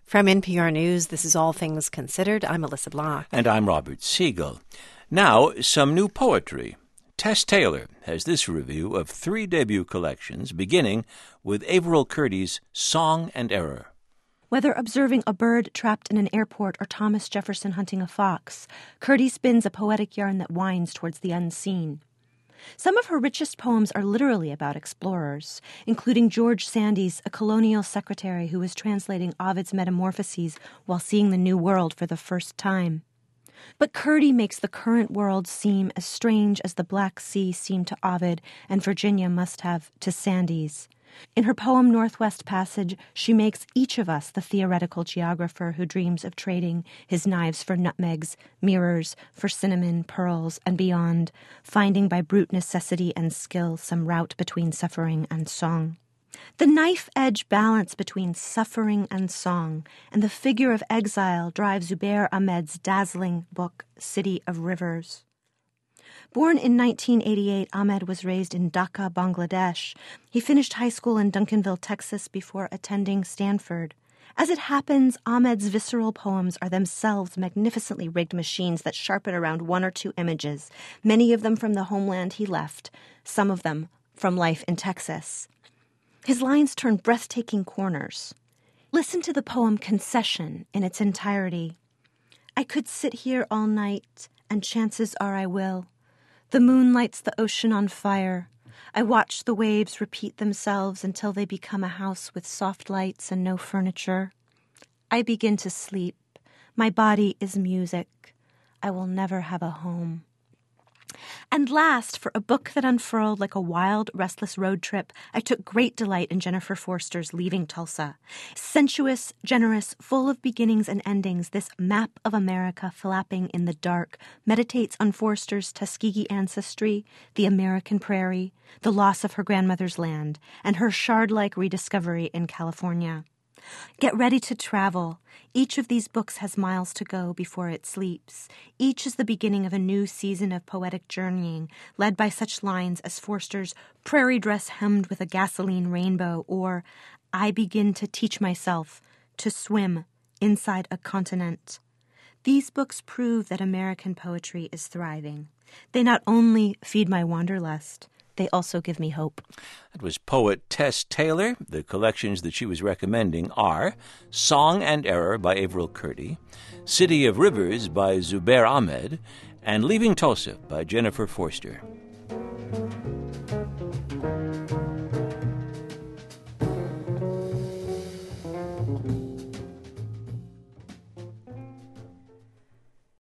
From NPR News, this is All Things Considered. I'm Melissa Block. And I'm Robert Siegel. Now, some new poetry. Tess Taylor has this review of 3 debut collections, beginning with Averill Curdy's Song and Error. Whether observing a bird trapped in an airport or Thomas Jefferson hunting a fox, Curdy spins a poetic yarn that winds towards the unseen. Some of her richest poems are literally about explorers, including George Sandys, a colonial secretary who was translating Ovid's Metamorphoses while seeing the New World for the first time. But Curdy makes the current world seem as strange as the Black Sea seemed to Ovid and Virginia must have to Sandys. In her poem Northwest Passage, she makes each of us the theoretical geographer who dreams of trading his knives for nutmegs, mirrors for cinnamon, pearls, and beyond, finding by brute necessity and skill some route between suffering and song. The knife-edge balance between suffering and song and the figure of exile drive Zubair Ahmed's dazzling book, City of Rivers. Born in 1988, Ahmed was raised in Dhaka, Bangladesh. He finished high school in Duncanville, Texas, before attending Stanford. As it happens, Ahmed's visceral poems are themselves magnificently rigged machines that sharpen around 1 or 2 images, many of them from the homeland he left, some of them from life in Texas. His lines turn breathtaking corners. Listen to the poem Concession in its entirety. I could sit here all night, and chances are I will. The moon lights the ocean on fire. I watch the waves repeat themselves until they become a house with soft lights and no furniture. I begin to sleep. My body is music. I will never have a home. And last, for a book that unfurled like a wild, restless road trip, I took great delight in Jennifer Forster's Leaving Tulsa. Sensuous, generous, full of beginnings and endings, this map of America flapping in the dark meditates on Forster's Tuskegee ancestry, the American prairie, the loss of her grandmother's land, and her shard-like rediscovery in California. Get ready to travel. Each of these books has miles to go before it sleeps. Each is the beginning of a new season of poetic journeying, led by such lines as Forster's Prairie Dress Hemmed with a Gasoline Rainbow, or I begin to teach myself to swim inside a continent. These books prove that American poetry is thriving. They not only feed my wanderlust, they also give me hope. That was poet Tess Taylor. The collections that she was recommending are Song and Error by Averill Curdy, City of Rivers by Zubair Ahmed, and Leaving Tulsa by Jennifer Forster.